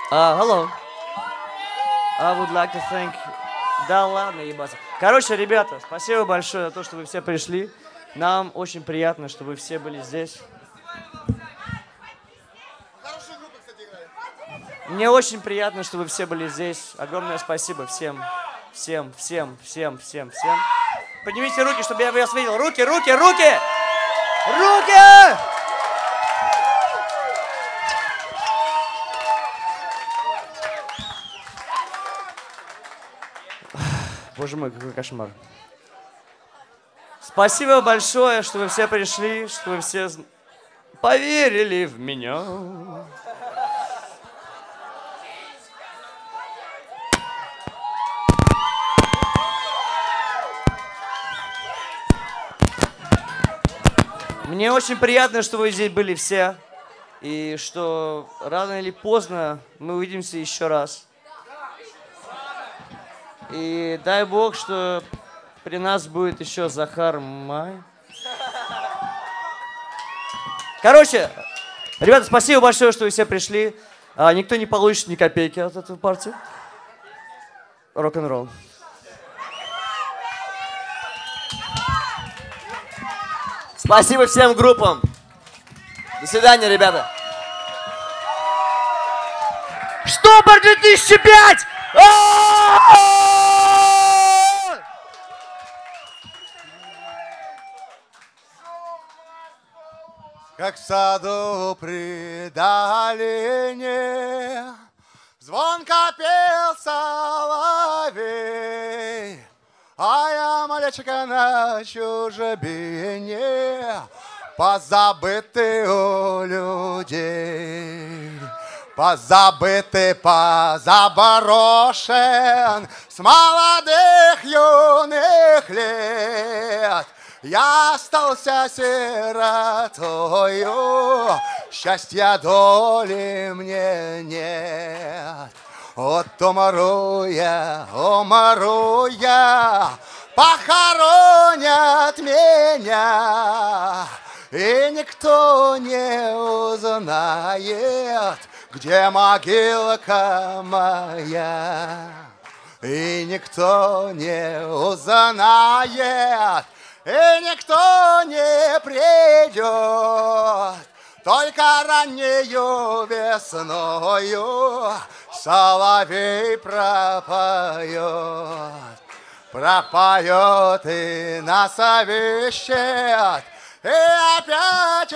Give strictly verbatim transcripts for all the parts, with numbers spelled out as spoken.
Uh, hello. I would like to thank... Да ладно, ебаться. Короче, ребята, спасибо большое за то, что вы все пришли. Нам очень приятно, что вы все были здесь. Мне очень приятно, что вы все были здесь. Огромное спасибо всем, всем, всем, всем, всем, всем. Поднимите руки, чтобы я вас видел. Руки, руки, руки! Руки! Боже мой, какой кошмар. Спасибо большое, что вы все пришли, что вы все поверили в меня. Мне очень приятно, что вы здесь были все, и что рано или поздно мы увидимся еще раз. И дай Бог, что при нас будет еще Захар Май. Короче, ребята, спасибо большое, что вы все пришли. А, никто не получит ни копейки от этой партии. Рок-н-ролл. Спасибо всем группам. До свидания, ребята. Штопор две тысячи пять! Как в саду при долине звонко пел соловей, а я мальчика на чужбине, позабытый у людей. Позабытый, позаброшен с молодых юных лет. Я остался сиротою, счастья доли мне нет. Вот умру я, умру я, похоронят меня, и никто не узнает, где могилка моя. И никто не узнает, и никто не придет, только раннею весною соловей пропоет. Пропоет и нас овещет, и опять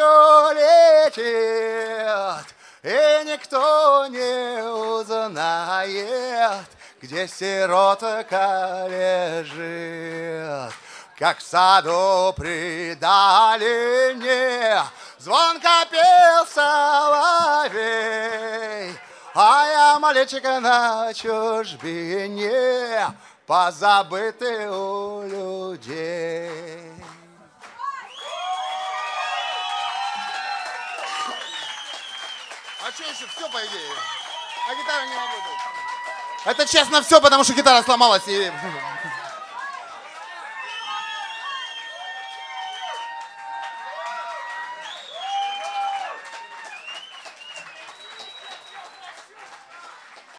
улетит, и никто не узнает, где сиротка лежит. Как в саду при долине звонко пел соловей, а я мальчика на чужбине, позабытый у людей. А что еще? Все, по идее. А гитара не работает. Это честно все, потому что гитара сломалась и...